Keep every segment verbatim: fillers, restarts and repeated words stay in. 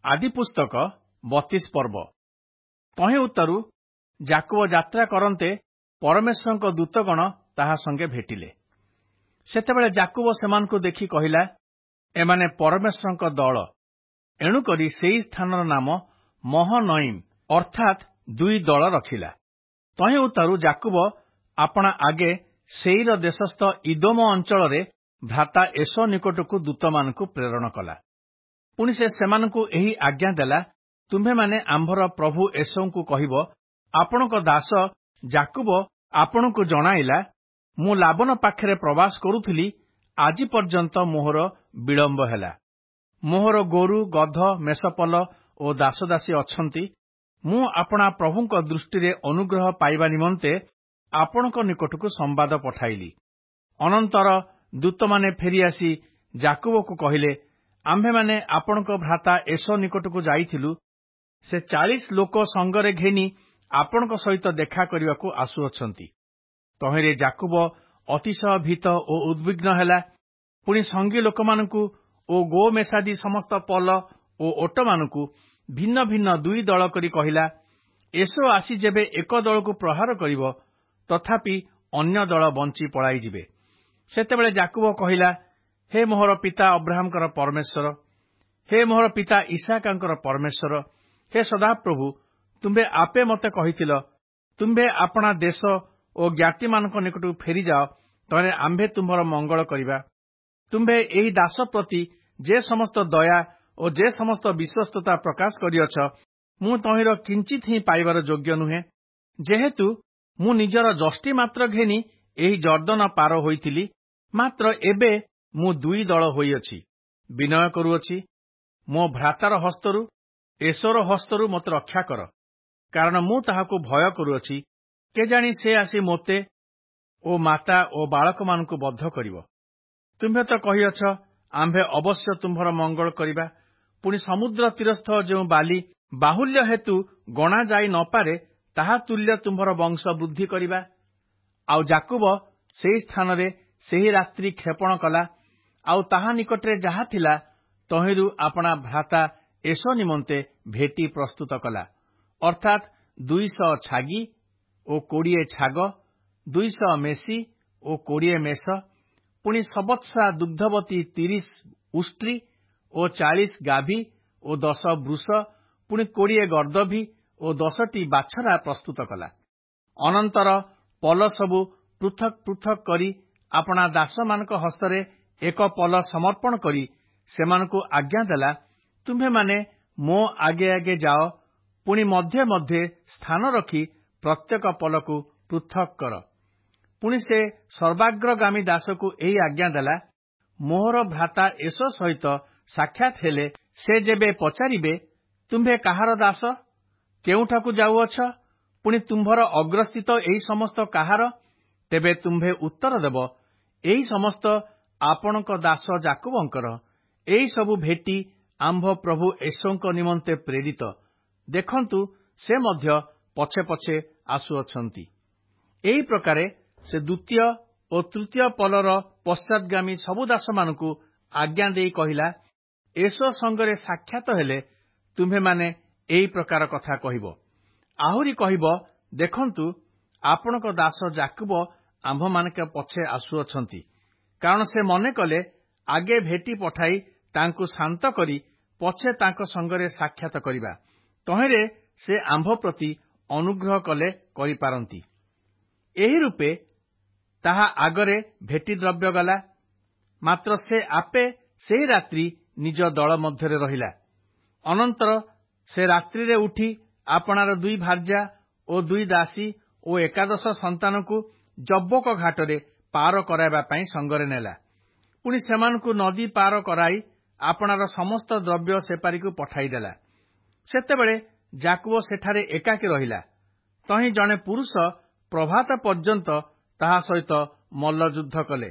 ଆଦି ପୁସ୍ତକ ବତିଶ ପର୍ବ। ତହିଁ ଉତ୍ତରୁ ଯାକୁବ ଯାତ୍ରା କରନ୍ତେ ପରମେଶ୍ୱରଙ୍କ ଦୂତଗଣ ତାହା ସଙ୍ଗେ ଭେଟିଲେ। ସେତେବେଳେ ଯାକୁବ ସେମାନଙ୍କୁ ଦେଖି କହିଲା, ଏମାନେ ପରମେଶ୍ୱରଙ୍କ ଦଳ। ଏଣୁକରି ସେହି ସ୍ଥାନର ନାମ ମହନଇମ୍ ଅର୍ଥାତ୍ ଦୁଇ ଦଳ ରଖିଲା। ତହିଁ ଉତ୍ତରୁ ଯାକୁବ ଆପଣା ଆଗେ ସେଇର ଦେଶସ୍ଥ ଇଦୋମ ଅଞ୍ଚଳରେ ଭ୍ରାତା ଏସୋ ନିକଟକୁ ଦୂତମାନଙ୍କୁ ପ୍ରେରଣ କଲା। ପୁଣି ସେ ସେମାନଙ୍କୁ ଏହି ଆଜ୍ଞା ଦେଲା, ତୁମ୍ଭେମାନେ ଆମ୍ଭର ପ୍ରଭୁ ଏସୋଙ୍କୁ କହିବ, ଆପଣଙ୍କ ଦାସ ଯାକୁବ ଆପଣଙ୍କୁ ଜଣାଇଲା, ମୁଁ ଲାବନ ପାଖରେ ପ୍ରବାସ କରୁଥିଲି, ଆଜି ପର୍ଯ୍ୟନ୍ତ ମୋହର ବିଳମ୍ବ ହେଲା। ମୋହର ଗୋରୁ, ଗଧ, ମେଷପଲ ଓ ଦାସଦାସୀ ଅଛନ୍ତି। ମୁଁ ଆପଣା ପ୍ରଭୁଙ୍କ ଦୃଷ୍ଟିରେ ଅନୁଗ୍ରହ ପାଇବା ନିମନ୍ତେ ଆପଣଙ୍କ ନିକଟକୁ ସମ୍ବାଦ ପଠାଇଲି। ଅନନ୍ତର ଦୂତମାନେ ଫେରିଆସି ଯାକୁବକୁ କହିଲେ, ଆମ୍ଭେମାନେ ଆପଣଙ୍କ ଭ୍ରାତା ଏସୋ ନିକଟକୁ ଯାଇଥିଲୁ। ସେ ଚାଳିଶ ଲୋକ ସଙ୍ଗରେ ଘେନି ଆପଣଙ୍କ ସହିତ ଦେଖା କରିବାକୁ ଆସୁଅଛନ୍ତି। ତହିଁରେ ଯାକୁବ ଅତିଶୟ ଭୀତ ଓ ଉଦ୍ବିଗ୍ନ ହେଲା। ପୁଣି ସଙ୍ଗୀ ଲୋକମାନଙ୍କୁ ଓ ଗୋମେଷାଦି ସମସ୍ତ ପଲ ଓ ଓଟମାନଙ୍କୁ ଭିନ୍ନ ଭିନ୍ନ ଦୁଇ ଦଳ କରି କହିଲା, ଏସୋ ଆସି ଯେବେ ଏକ ଦଳକୁ ପ୍ରହାର କରିବ, ତଥାପି ଅନ୍ୟ ଦଳ ବଞ୍ଚି ପଳାଇଯିବେ। ସେତେବେଳେ ଯାକୁବ କହିଲା, ହେ ମୋହର ପିତା ଅବ୍ରାହମଙ୍କର ପରମେଶ୍ୱର, ହେ ମୋହର ପିତା ଇସାକଙ୍କର ପରମେଶ୍ୱର, ହେ ସଦାପ୍ରଭୁ, ତୁମ୍ଭେ ଆପେ ମୋତେ କହିଥିଲ, ତୁମ୍ଭେ ଆପଣା ଦେଶ ଓ ଜ୍ଞାତିମାନଙ୍କ ନିକଟକୁ ଫେରିଯାଅ, ତହିଁରେ ଆମ୍ଭେ ତୁମ୍ଭର ମଙ୍ଗଳ କରିବା। ତୁମ୍ଭେ ଏହି ଦାସ ପ୍ରତି ଯେ ସମସ୍ତ ଦୟା ଓ ଯେ ସମସ୍ତ ବିଶ୍ୱସ୍ତତା ପ୍ରକାଶ କରିଅଛ, ମୁଁ ତହିଁର କିଞ୍ଚିତ୍ ହିଁ ପାଇବାର ଯୋଗ୍ୟ ନୁହେଁ। ଯେହେତୁ ମୁଁ ନିଜର ଯଷ୍ଟି ମାତ୍ର ଘେନି ଏହି ଜର୍ଦ୍ଦନ ପାର ହୋଇଥିଲି, ମାତ୍ର ଏବେ ମୁଁ ଦୁଇ ଦଳ ହୋଇଅଛି। ବିନୟ କରୁଅଛି, ମୋ ଭ୍ରାତାର ହସ୍ତରୁ, ଏସୋର ହସ୍ତରୁ ମୋତେ ରକ୍ଷା କର, କାରଣ ମୁଁ ତାହାକୁ ଭୟ କରୁଅଛି। କେଜାଣି ସେ ଆସି ମୋତେ ଓ ମାତା ଓ ବାଳକମାନଙ୍କୁ ବଦ୍ଧ କରିବ। ତୁମ୍ଭେ ତ କହିଅଛ, ଆମ୍ଭେ ଅବଶ୍ୟ ତୁମ୍ଭର ମଙ୍ଗଳ କରିବା। ପୁଣି ସମୁଦ୍ର ତୀରସ୍ଥ ଯେଉଁ ବାଲି ବାହୁଲ୍ୟ ହେତୁ ଗଣାଯାଇ ନ ପାରେ, ତାହା ତୁଲ୍ୟ ତୁମ୍ଭର ବଂଶ ବୃଦ୍ଧି କରିବା। ଆଉ ଯାକୁବ ସେହି ସ୍ଥାନରେ ସେହି ରାତ୍ରି କ୍ଷେପଣ କଲା, ଆଉ ତାହା ନିକଟରେ ଯାହା ଥିଲା, ତହିଁରୁ ଆପଣା ଭ୍ରାତା ଏସୋ ନିମନ୍ତେ ଭେଟି ପ୍ରସ୍ତୁତ କଲା, ଅର୍ଥାତ୍ ଦୁଇଶହ ଛାଗି ଓ କୋଡ଼ିଏ ଛାଗ, ଦୁଇଶହ ମେସି ଓ କୋଡ଼ିଏ ମେଷ, ପୁଣି ସବତ୍ସା ଦୁଗ୍ଧବତୀ ତିରିଶ ଉଷ୍ଟ୍ରି ଓ ଚାଳିଶ ଗାଭୀ ଓ ଦଶ ବୃଷ, ପୁଣି କୋଡ଼ିଏ ଗର୍ଦ୍ଦଭୀ ଓ ଦଶଟି ବାଛରା ପ୍ରସ୍ତୁତ କଲା। ଅନନ୍ତର ପଲ ସବୁ ପୃଥକ ପୃଥକ କରି ଆପଣା ଦାସମାନଙ୍କ ହସ୍ତରେ ଏକ ପଲ ସମର୍ପଣ କରି ସେମାନଙ୍କୁ ଆଜ୍ଞା ଦେଲା, ତୁମ୍ଭେମାନେ ମୋ ଆଗେ ଆଗେ ଯାଅ, ପୁଣି ମଧ୍ୟେ ମଧ୍ୟେ ସ୍ଥାନ ରଖି ପ୍ରତ୍ୟେକ ପଲକୁ ପୃଥକ କର। ପୁଣି ସେ ସର୍ବାଗ୍ରଗାମୀ ଦାସକୁ ଏହି ଆଜ୍ଞା ଦେଲା, ମୋହର ଭ୍ରାତା ଏସୋ ସହିତ ସାକ୍ଷାତ ହେଲେ ସେ ଯେବେ ପଚାରିବେ, ତୁମ୍ଭେ କାହାର ଦାସ, କେଉଁଠାକୁ ଯାଉଅଛ, ପୁଣି ତୁମ୍ଭର ଅଗ୍ରସ୍ଥିତ ଏହି ସମସ୍ତ କାହାର, ତେବେ ତୁମ୍ଭେ ଉତ୍ତର ଦେବ, ଏହି ସମସ୍ତ ଆପଣଙ୍କ ଦାସ ଯାକୁବଙ୍କର। ଏହି ସବୁ ଭେଟି ଆମ୍ଭ ପ୍ରଭୁ ଏସୋଙ୍କ ନିମନ୍ତେ ପ୍ରେରିତ। ଦେଖନ୍ତୁ, ସେ ମଧ୍ୟ ପଛେ ପଛେ ଆସୁଅଛନ୍ତି। ଏହି ପ୍ରକାରେ ସେ ଦ୍ୱିତୀୟ ଓ ତୃତୀୟ ପଲର ପଶ୍ଚାତଗାମୀ ସବୁ ଦାସମାନଙ୍କୁ ଆଜ୍ଞା ଦେଇ କହିଲା, ଏସୋ ସଙ୍ଗରେ ସାକ୍ଷାତ ହେଲେ ତୁମ୍ଭେମାନେ ଏହି ପ୍ରକାର କଥା କହିବ। ଆହୁରି କହିବ, ଦେଖନ୍ତୁ, ଆପଣଙ୍କ ଦାସ ଯାକୁବ ଆମ୍ଭମାନଙ୍କ ପଛେ ଆସୁଅଛନ୍ତି। କାରଣ ସେ ମନେ କଲେ, ଆଗେ ଭେଟି ପଠାଇ ତାଙ୍କୁ ଶାନ୍ତ କରି ପଛେ ତାଙ୍କ ସଙ୍ଗରେ ସାକ୍ଷାତ କରିବା, ତହିଁରେ ସେ ଆମ୍ଭ ପ୍ରତି ଅନୁଗ୍ରହ କଲେ କରିପାରନ୍ତି। ଏହି ରୂପେ ତାହା ଆଗରେ ଭେଟି ଦ୍ରବ୍ୟ ଗଲା। ମାତ୍ର ସେ ଆପେ ସେହି ରାତ୍ରି ନିଜ ଦଳ ମଧ୍ୟରେ ରହିଲା। ଅନନ୍ତର ସେ ରାତ୍ରିରେ ଉଠି ଆପଣାର ଦୁଇ ଭାର୍ଯ୍ୟା ଓ ଦୁଇ ଦାସୀ ଓ ଏକାଦଶ ସନ୍ତାନଙ୍କୁ ଯବ୍ବୋକ ଘାଟରେ ପାର କରାଇବା ପାଇଁ ସଙ୍ଗରେ ନେଲା। ପୁଣି ସେମାନଙ୍କୁ ନଦୀ ପାର କରାଇ ଆପଣାର ସମସ୍ତ ଦ୍ରବ୍ୟ ସେପାରିକୁ ପଠାଇଦେଲା। ସେତେବେଳେ ଯାକୁବ ସେଠାରେ ଏକାକୀ ରହିଲା। ତହିଁ ଜଣେ ପୁରୁଷ ପ୍ରଭାତ ପର୍ଯ୍ୟନ୍ତ ତାହା ସହିତ ମଲ୍ଲଯୁଦ୍ଧ କଲେ,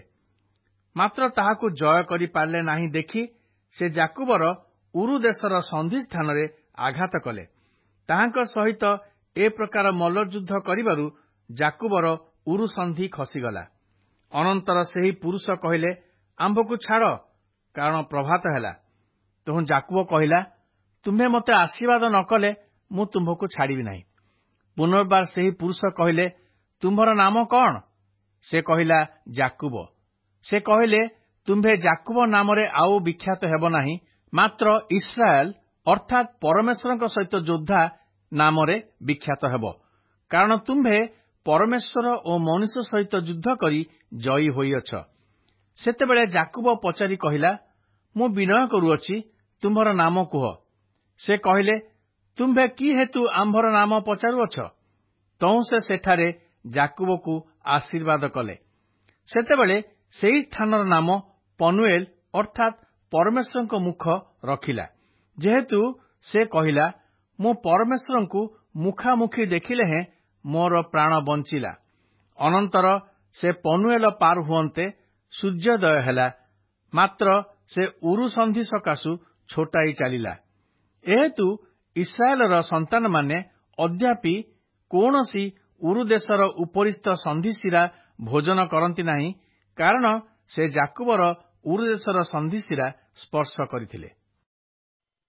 ମାତ୍ର ତାହାକୁ ଜୟ କରିପାରିଲେ ନାହିଁ ଦେଖି ସେ ଯାକୁବର ଉରୁ ଦେଶର ସନ୍ଧି ସ୍ଥାନରେ ଆଘାତ କଲେ। ତାହାଙ୍କ ସହିତ ଏ ପ୍ରକାର ମଲ୍ଲଯୁଦ୍ଧ କରିବାରୁ ଯାକୁବର ଉରୁ ସନ୍ଧି ଖସିଗଲା। ଅନନ୍ତର ସେହି ପୁରୁଷ କହିଲେ, ଆମ୍ଭକୁ ଛାଡ଼, କାରଣ ପ୍ରଭାତ ହେଲା। ତେଣୁ ଯାକୁବ କହିଲା, ତୁମ୍ଭେ ମୋତେ ଆଶୀର୍ବାଦ ନ କଲେ ମୁଁ ତୁମ୍ଭକୁ ଛାଡ଼ିବି ନାହିଁ। ପୁନର୍ବାର ସେହି ପୁରୁଷ କହିଲେ, ତୁମ୍ଭର ନାମ କଣ? ସେ କହିଲା, ଯାକୁବ। ସେ କହିଲେ, ତୁମ୍ଭେ ଯାକୁବ ନାମରେ ଆଉ ବିଖ୍ୟାତ ହେବ ନାହିଁ, ମାତ୍ର ଇସ୍ରାଏଲ ଅର୍ଥାତ୍ ପରମେଶ୍ୱରଙ୍କ ସହିତ ଯୋଦ୍ଧା ନାମରେ ବିଖ୍ୟାତ ହେବ, କାରଣ ତୁମ୍ଭେ ପରମେଶ୍ୱର ଓ ମନୁଷ୍ୟ ସହିତ ଯୁଦ୍ଧ କରି ଜୟୀ ହୋଇଅଛ। ସେତେବେଳେ ଯାକୁବ ପଚାରି କହିଲା, ମୁଁ ବିନୟ କରୁଅଛି, ତୁମ୍ଭର ନାମ କୁହ। ସେ କହିଲେ, ତୁମ୍ଭେ କି ହେତୁ ଆମ୍ଭର ନାମ ପଚାରୁଅଛ? ତହୁଁ ସେ ସେଠାରେ ଯାକୁବକୁ ଆଶୀର୍ବାଦ କଲେ। ସେତେବେଳେ ସେହି ସ୍ଥାନର ନାମ ପନୁଏଲ ଅର୍ଥାତ୍ ପରମେଶ୍ୱରଙ୍କ ମୁଖ ରଖିଲା, ଯେହେତୁ ସେ କହିଲା, ମୁଁ ପରମେଶ୍ୱରଙ୍କୁ ମୁଖାମୁଖି ଦେଖିଲେ ହେଁ ମୋର ପ୍ରାଣ ବଞ୍ଚିଲା। ଅନନ୍ତର ସେ ପନୁଏଲ ପାର ହୁଅନ୍ତେ ସୂର୍ଯ୍ୟୋଦୟ ହେଲା, ମାତ୍ର ସେ ଉରୁ ସନ୍ଧି ସକାଶୁ ଛୋଟାଇ ଚାଲିଲା। ଏହେତୁ ଇସ୍ରାଏଲର ସନ୍ତାନମାନେ ଅଦ୍ୟାପି କୌଣସି ଉରୁ ଦେଶର ଉପରିସ୍ଥ ସନ୍ଧିଶିରା ଭୋଜନ କରନ୍ତି ନାହିଁ, କାରଣ ସେ ଯାକୁବର ଉରୁ ଦେଶର ସନ୍ଧିଶିରା ସ୍ପର୍ଶ କରିଥିଲେ।